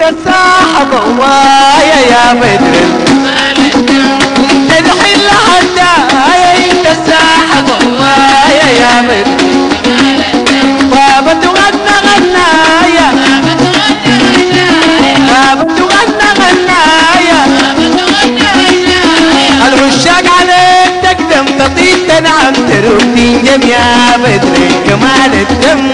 الساحة ضوايا يا بدر تدحي الهدايا انت الساحة ضوايا يا بدر غابت وغنى غنايا غابت وغنى غنايا العشاق عليك تقدم تطيب تنعم تروح تنجم يا بدر كمال الدم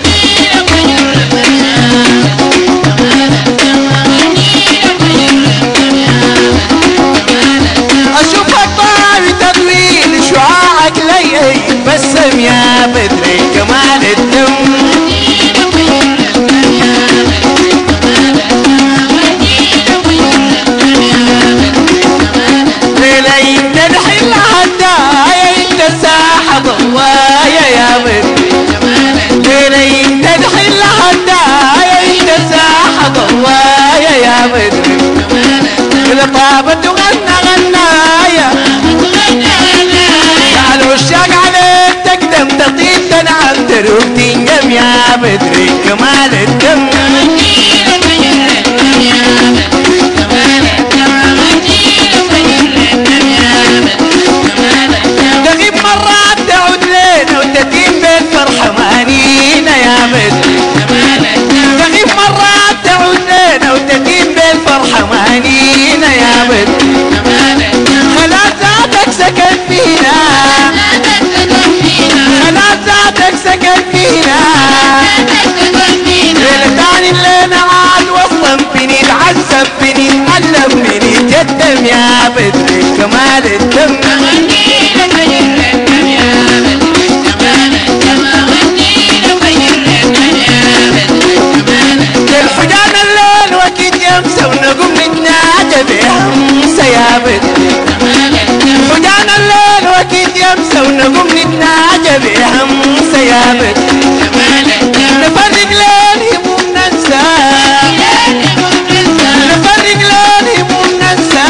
اشوفك طاوي تطويل شعاعك لي بسم يا بدر كمال الدم ليلي تدحي الهدايا انت ساحة ضوايا يا بدر ليلي تدحي الهدايا انت ساحة ضوايا يا بدر طابت وغنى غنايا يا العشاق عليك تقدم تطيب تنعم تروح تنجم يا بدر كمال الدم تغيب مرات تعود لينا وتتيم بالفرحة مانينا يا بدر تغيب مرات تعود لينا وتتيم بالفرحة مانينا يا بدر خلاص ذاتك سكن فينا خلاص ذاتك سكن فينا ليلة تاني الليلة عاد وصلن فيني تعذب فيني تعلم فيني جدم يا بدر كمال الدم الحجان الليل وكيد يمسى ونقوم نتناجى بهمسة يا بدر حجان الليل وكيد يمسى ونقوم نتناجى بهمسة يا بدر نفرق ليل هموم ننسى نفرق ليل هموم ننسى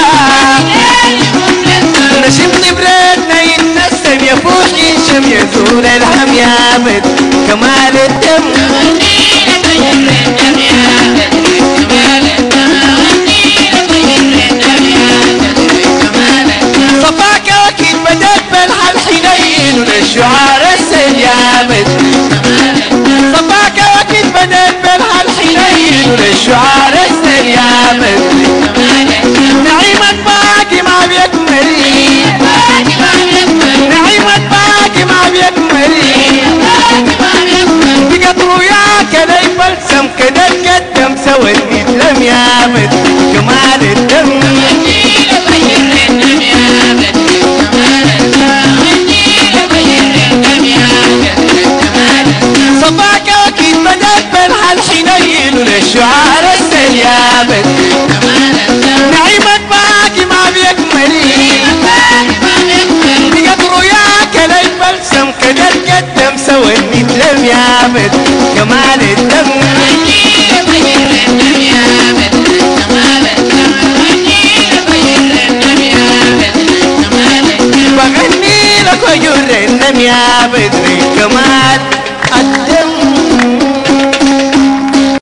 نشم نبردنا يتنسم يفوح ينشم يزول الهم يا بدر كمال الدم صفاك اكيد بدت بالحل حنين وللشعار السيل يا بدر صفاك اكيد بدت بالحل حنين وللشعار السيل يا بدر نعيمك باقي ما بيكمل نعيمك باقي ما بيكمل بقت رؤياك لي بلسم كده تقدم سوت نتلم يا بدر كمال الدم صفاك اكيد بدت بالحل حنين وللشعار السيل يا بدر نعيمك باقي ما بيكمل بقت رؤياك لي بلسم كده تقدم سوت نتلم يا بدر